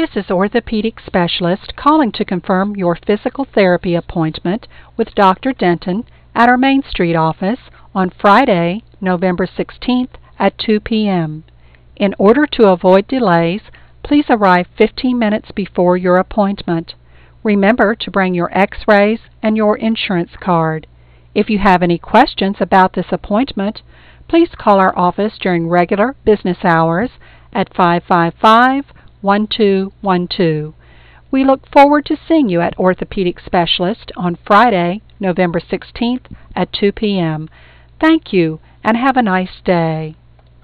This is orthopedic specialist calling to confirm your physical therapy appointment with Dr. Denton at our Main Street office on Friday, November 16th at 2 p.m. In order to avoid delays, please arrive 15 minutes before your appointment. Remember to bring your x-rays and your insurance card. If you have any questions about this appointment, please call our office during regular business hours at 555-1212. We look forward to seeing you at Orthopedic Specialist on Friday, November 16th at 2 p.m. Thank you and have a nice day.